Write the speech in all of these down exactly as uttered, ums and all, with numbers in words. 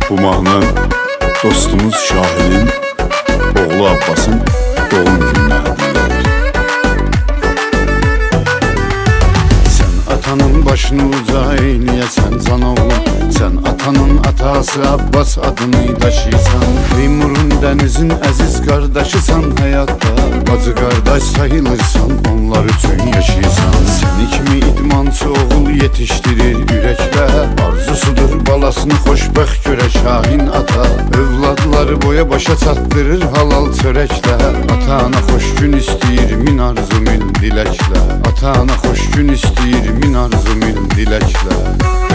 Bu mahnı dostumuz Şahin'in oğlu Abbas'ın doğum günləridir. Sen atanın başını uca eyleyesen can oğlum, sen atanın atası Abbas adını daşıysan, Teymur'un denizin əziz kardeşisan, hayatta bacı kardeş sayılırsan, onlar üçün yaşaysan. Seni kimi idmançı oğul yetiştirir yürekler, arzusudur balasını xoşbəxt göre Şahin ata, övladları boya başa çatdırır halal çörəklər. Ata-ana xoş gün istəyir min arzu mil diləklər, ata-ana xoş gün istəyir min arzu mil diləklər.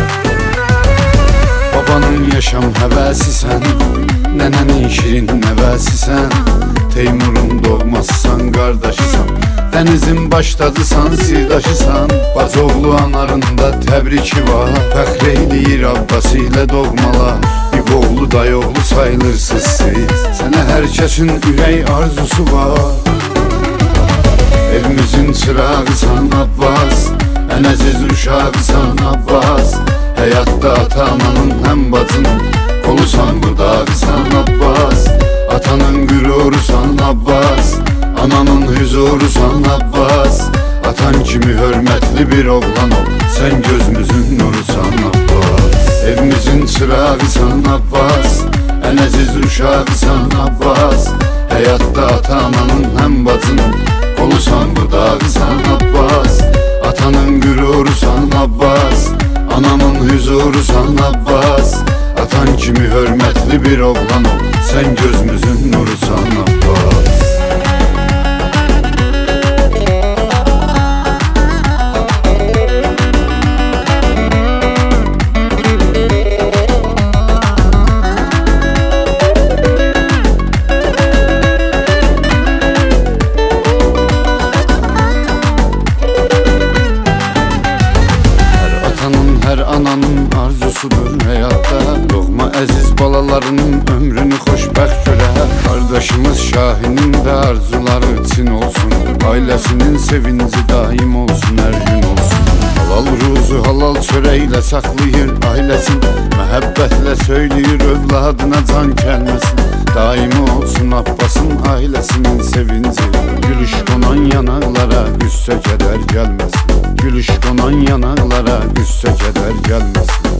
Babanın yaşam həvəsi sən, nənənin şirin nəvəsisən, Teymur'un doğmasısan, qardaşısan, dənizin başladısan, sirdaşısan. Bazoğlu anarında təbriki var, fəxr eyləyir Abbas ilə doğmalar. İboğlu dayoğlu sayılırsız siz, sənə hər kəsin ürək arzusu var. Evimizin çırağısan Abbas, ən əziz uşağısan Abbas, həyatda ata-ananın həm bacının qolusan, budağısan Abbas. Atanın qürurusan Abbas, ananın hüzurusan Abbas. Atan kimi hörmətli bir oğlan ol, sən gözümüzün nurusan Abbas. Evimizin çırağısan Abbas, ən əziz uşağısan Abbas, həyatda ata-ananın həm bacının qolusan, budağısan Abbas. Atanın qürurusan Abbas, ananın hüzurusan Abbas. Atan kimi hörmətli bir oğlan ol, sən gözümüzün nurusan Abbas. Hər ananın arzusudur həyatda, doğma əziz balalarının ömrünü xoşbəxt görə. Qardaşımız Şahinin də arzuları için olsun, ailəsinin sevinci daim olsun, hər gün olsun. Halal ruzu halal çörəklə saxlayır ailəsin, məhəbbətlə söyləyir övladına can gəlməsin. Daimi olsun Abbasın ailəsinin sevinci, gülüş qonan yanaqlara qüssə kədər gəlməsin. Gülüş qonan yanaqlara qüssə kədər gəlməsin.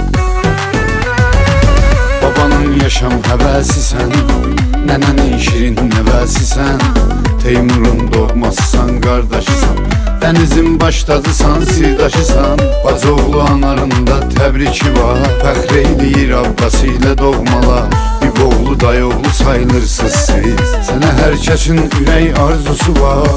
Babanın yaşam həvəsisən, nənənin şirin nəvəsisən, Teymur'un doğmasısan, qardaşısan, dənizin başladısan, sirdaşısan. Bazoğlu anarında təbriki var, fəxr eyləyir Abbas ilə doğmalar. İboğlu dayoğlu sayılırsız siz, sənə hər kəsin ürək arzusu var.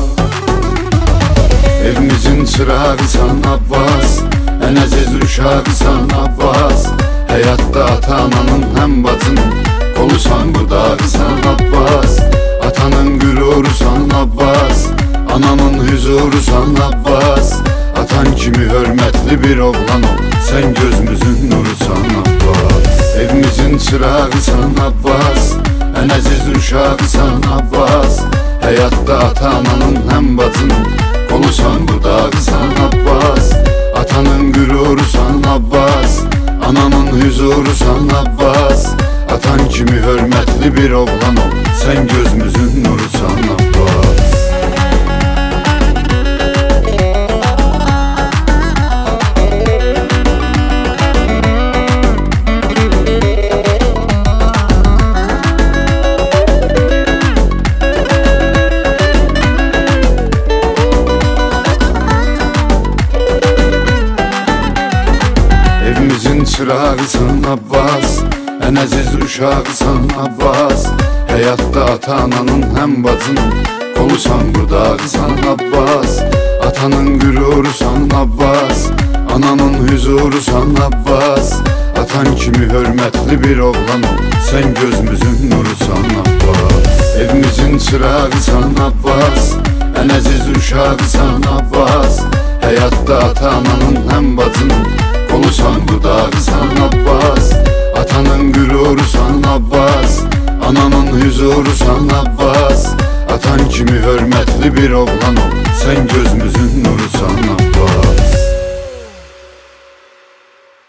Evimizin çırağısan Abbas, ən əziz uşağısan Abbas, həyatda ata-ananın həm bacının qolusan, budağısan Abbas. Atanın qürurusan Abbas, ananın hüzurusan Abbas. Atan kimi hörmətli bir oğlan ol, sən gözümüzün nurusan Abbas. Evimizin çırağısan Abbas, ən əziz uşağısan Abbas, həyatda ata-ananın həm bacının qolusan, budağısan Abbas. Atanın qürurusan Abbas, ananın hüzurusan Abbas. Atan kimi hörmətli bir oğlan ol, sən gözümüzün nurusan Abbas. Evimizin çırağısan Abbas, ən əziz uşağısan Abbas, həyatda ata-ananın həm bacının qolusan, budağısan Abbas. Atanın qürurusan Abbas, ananın hüzurusan Abbas. Atan kimi hörmətli bir oğlan ol, sən gözümüzün nurusan Abbas. Evimizin çırağısan Abbas, ən əziz uşağısan Abbas, həyatda ata-ananın həm bacının qolusan, budağısan Abbas. Atanın qürurusan Abbas, ananın hüzurusan Abbas. Atan kimi hörmətli bir oğlan ol, sən gözümüzün nurusan Abbas.